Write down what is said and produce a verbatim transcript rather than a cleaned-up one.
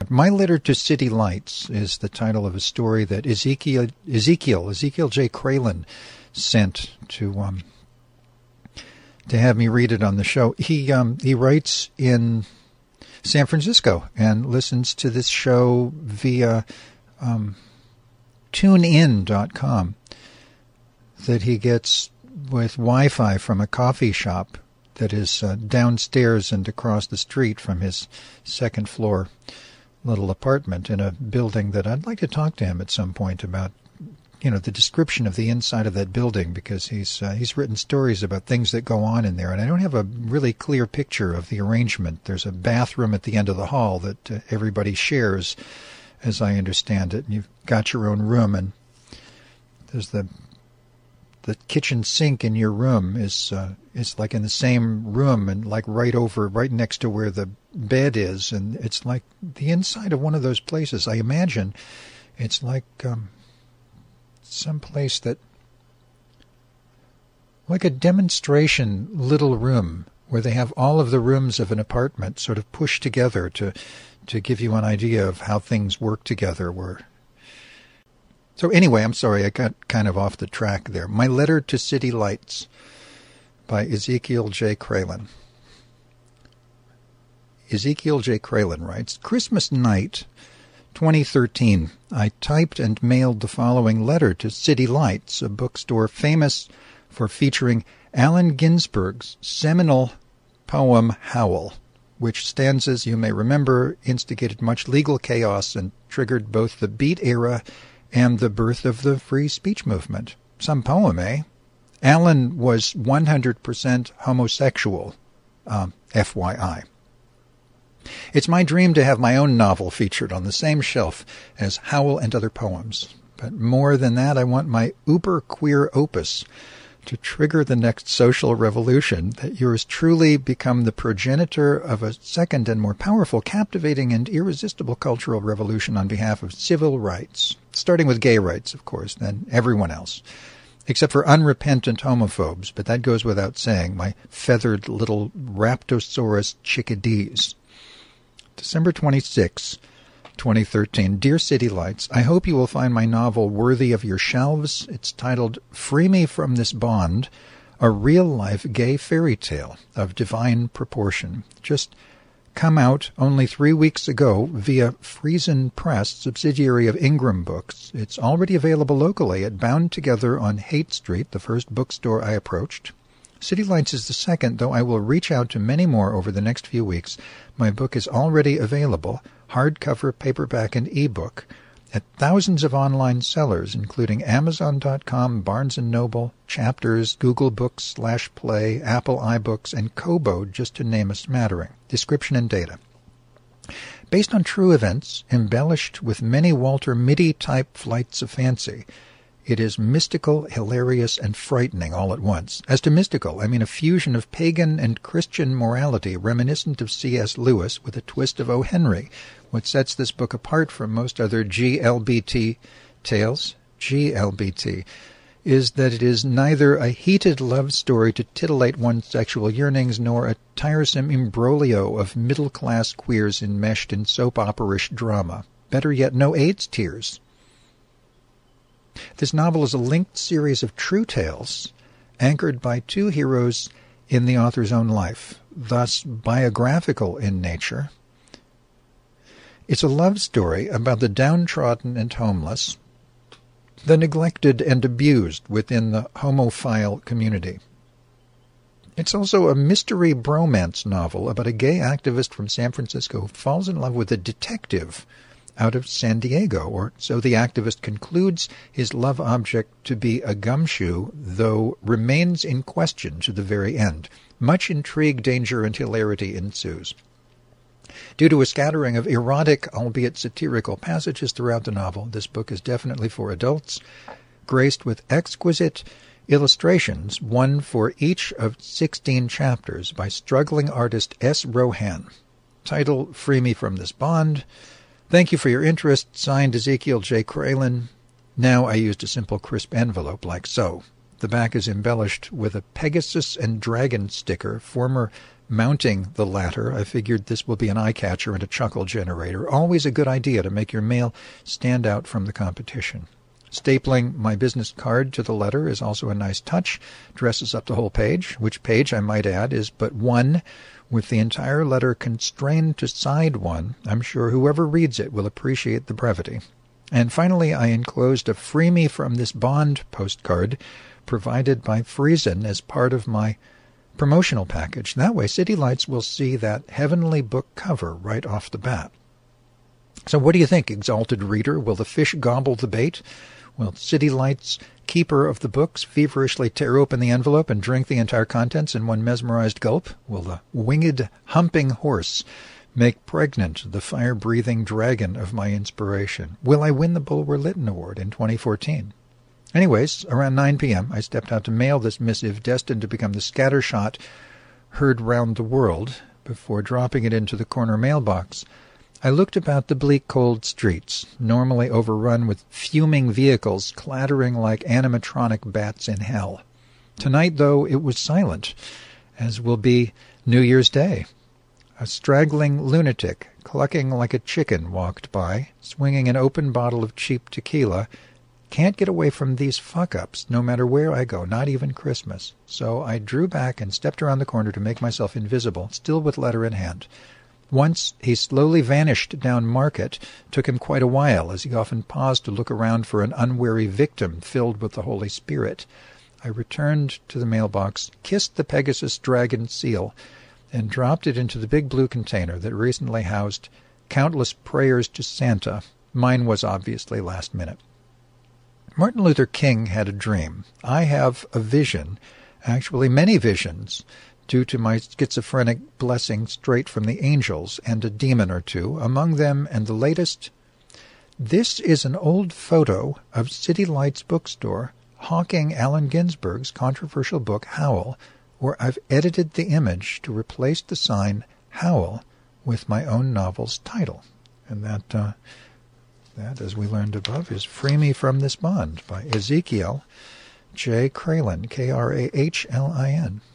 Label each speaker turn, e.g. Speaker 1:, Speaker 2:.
Speaker 1: My Letter to City Lights is the title of a story that Ezekiel Ezekiel Ezekiel J. Kralin sent to um, to have me read it on the show. He um, he writes in San Francisco and listens to this show via um, tune in dot com that he gets with Wi-Fi from a coffee shop that is uh, downstairs and across the street from his second floor little apartment in a building that I'd like to talk to him at some point about, you know, the description of the inside of that building, because he's uh, he's written stories about things that go on in there, and I don't have a really clear picture of the arrangement. There's a bathroom at the end of the hall that uh, everybody shares, as I understand it, and you've got your own room, and there's the the kitchen sink in your room is uh, is like in the same room and like right over, right next to where the bed is, and it's like the inside of one of those places. I imagine it's like um, some place that, like a demonstration little room where they have all of the rooms of an apartment sort of pushed together to to give you an idea of how things work together. Where So anyway, I'm sorry, I got kind of off the track there. My Letter to City Lights by Ezekiel J. Kralin. Ezekiel J. Kralin writes, Christmas night, twenty thirteen, I typed and mailed the following letter to City Lights, a bookstore famous for featuring Allen Ginsberg's seminal poem Howl, which stanzas, you may remember, instigated much legal chaos and triggered both the Beat era and the birth of the free speech movement. Some poem, eh? Allen was one hundred percent homosexual, um, F Y I. It's my dream to have my own novel featured on the same shelf as Howl and other poems. But more than that, I want my uber-queer opus to trigger the next social revolution, that yours truly become the progenitor of a second and more powerful, captivating, and irresistible cultural revolution on behalf of civil rights, starting with gay rights, of course, then everyone else, except for unrepentant homophobes, but that goes without saying, my feathered little Raptosaurus chickadees. December twenty-sixth, twenty thirteen. Dear City Lights, I hope you will find my novel worthy of your shelves. It's titled Free Me from This Bond, a real-life gay fairy tale of divine proportion. Just come out only three weeks ago via Friesen Press, subsidiary of Ingram Books. It's already available locally at Bound Together on Haight Street, the first bookstore I approached. City Lights is the second, though I will reach out to many more over the next few weeks. My book is already available, hardcover, paperback, and ebook, at thousands of online sellers, including Amazon dot com, Barnes and Noble, Chapters, Google Books slash Play, Apple iBooks, and Kobo, just to name a smattering. Description and data. Based on true events, embellished with many Walter Mitty-type flights of fancy, it is mystical, hilarious, and frightening all at once. As to mystical, I mean a fusion of pagan and Christian morality reminiscent of C S Lewis with a twist of O. Henry. What sets this book apart from most other G L B T tales, G L B T, is that it is neither a heated love story to titillate one's sexual yearnings nor a tiresome imbroglio of middle-class queers enmeshed in soap opera-ish drama. Better yet, no AIDS tears. This novel is a linked series of true tales, anchored by two heroes in the author's own life, thus biographical in nature. It's a love story about the downtrodden and homeless, the neglected and abused within the homophile community. It's also a mystery bromance novel about a gay activist from San Francisco who falls in love with a detective out of San Diego, or so the activist concludes his love object to be a gumshoe, though remains in question to the very end. Much intrigue, danger, and hilarity ensues. Due to a scattering of erotic, albeit satirical, passages throughout the novel, this book is definitely for adults, graced with exquisite illustrations, one for each of sixteen chapters, by struggling artist S. Rohan. Title, Free Me from This Bond. Thank you for your interest. Signed, Ezekiel J. Kralin. Now I used a simple crisp envelope like so. The back is embellished with a Pegasus and Dragon sticker, former mounting the latter, I figured this will be an eye-catcher and a chuckle generator. Always a good idea to make your mail stand out from the competition. Stapling my business card to the letter is also a nice touch. Dresses up the whole page, which page, I might add, is but one, with the entire letter constrained to side one. I'm sure whoever reads it will appreciate the brevity. And finally, I enclosed a freebie from this Bond postcard provided by Friesen as part of my promotional package. That way, City Lights will see that heavenly book cover right off the bat. So what do you think, exalted reader? Will the fish gobble the bait? Will City Lights, keeper of the books, feverishly tear open the envelope and drink the entire contents in one mesmerized gulp? Will the winged, humping horse make pregnant the fire-breathing dragon of my inspiration? Will I win the Bulwer Lytton Award in twenty fourteen? Anyways, around nine p.m., I stepped out to mail this missive destined to become the scattershot heard round the world. Before dropping it into the corner mailbox, I looked about the bleak, cold streets, normally overrun with fuming vehicles clattering like animatronic bats in hell. Tonight, though, it was silent, as will be New Year's Day. A straggling lunatic, clucking like a chicken, walked by, swinging an open bottle of cheap tequila. Can't get away from these fuck-ups, no matter where I go, not even Christmas. So I drew back and stepped around the corner to make myself invisible, still with letter in hand. Once he slowly vanished down Market. Took him quite a while, as he often paused to look around for an unwary victim filled with the Holy Spirit. I returned to the mailbox, kissed the Pegasus dragon seal, and dropped it into the big blue container that recently housed countless prayers to Santa. Mine was obviously last minute. Martin Luther King had a dream. I have a vision, actually many visions, due to my schizophrenic blessing straight from the angels and a demon or two, among them and the latest. This is an old photo of City Lights Bookstore hawking Allen Ginsberg's controversial book Howl, where I've edited the image to replace the sign Howl with my own novel's title. And that, uh, that, as we learned above, is Free Me From This Bond by Ezekiel J. Kralin, K R A H L I N.